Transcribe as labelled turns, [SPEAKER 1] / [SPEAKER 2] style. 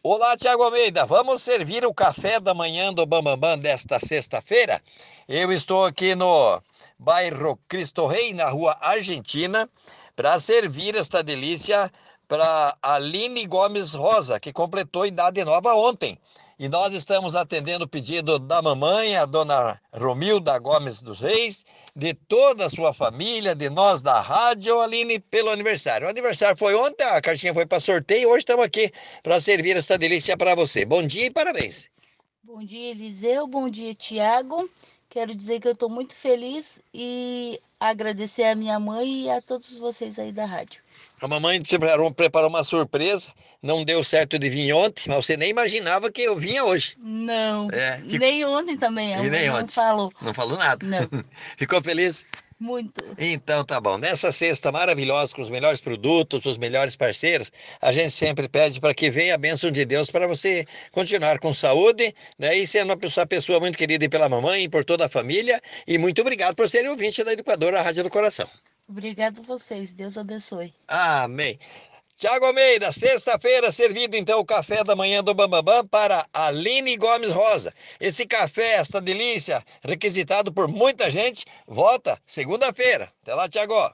[SPEAKER 1] Olá, Tiago Almeida. Vamos servir o café da manhã do Bambambam desta sexta-feira? Eu estou aqui no bairro Cristo Rei, na rua Argentina, para servir esta delícia para Aline Gomes Rosa, que completou idade nova ontem. E nós estamos atendendo o pedido da mamãe, a dona Romilda Gomes dos Reis, de toda a sua família, de nós da rádio, Aline, pelo aniversário. O aniversário foi ontem, a caixinha foi para sorteio, hoje estamos aqui para servir essa delícia para você. Bom dia e parabéns.
[SPEAKER 2] Bom dia, Eliseu. Bom dia, Tiago. Quero dizer que eu estou muito feliz e agradecer a minha mãe e a todos vocês aí da rádio.
[SPEAKER 1] A mamãe preparou uma surpresa, não deu certo de vir ontem, mas você nem imaginava que eu vinha hoje.
[SPEAKER 2] Não,
[SPEAKER 1] É,
[SPEAKER 2] nem ontem também, a
[SPEAKER 1] e
[SPEAKER 2] mãe
[SPEAKER 1] nem
[SPEAKER 2] não
[SPEAKER 1] ontem.
[SPEAKER 2] falou.
[SPEAKER 1] Não falou nada.
[SPEAKER 2] Não,
[SPEAKER 1] Ficou feliz?
[SPEAKER 2] muito.
[SPEAKER 1] Então tá bom. Nessa sexta maravilhosa, com os melhores produtos, os melhores parceiros, a gente sempre pede para que venha a bênção de Deus para você continuar com saúde, né? E sendo uma pessoa muito querida pela mamãe e por toda a família. E muito obrigado por serem ouvinte da Educadora Rádio do Coração.
[SPEAKER 2] Obrigado a vocês. Deus abençoe.
[SPEAKER 1] Amém. Tiago Almeida, sexta-feira, servido então o café da manhã do Bambambam para Aline Gomes Rosa. Esse café, esta delícia, requisitado por muita gente, volta segunda-feira. Até lá, Tiago.